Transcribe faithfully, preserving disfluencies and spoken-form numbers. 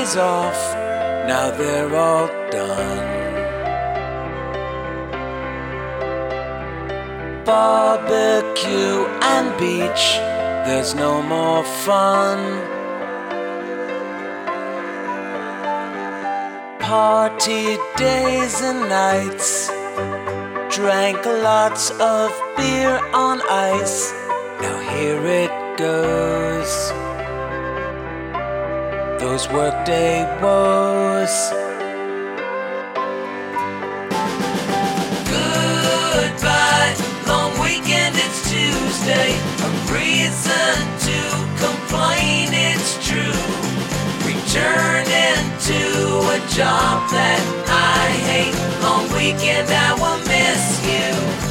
days off, now they're all done. Barbecue and beach, there's no more fun. Party days and nights, drank lots of beer on ice. Now here it goes, those workday woes. Goodbye, long weekend, it's Tuesday. A reason to complain, it's true. Returning to a job that I hate. Long weekend, I will miss you.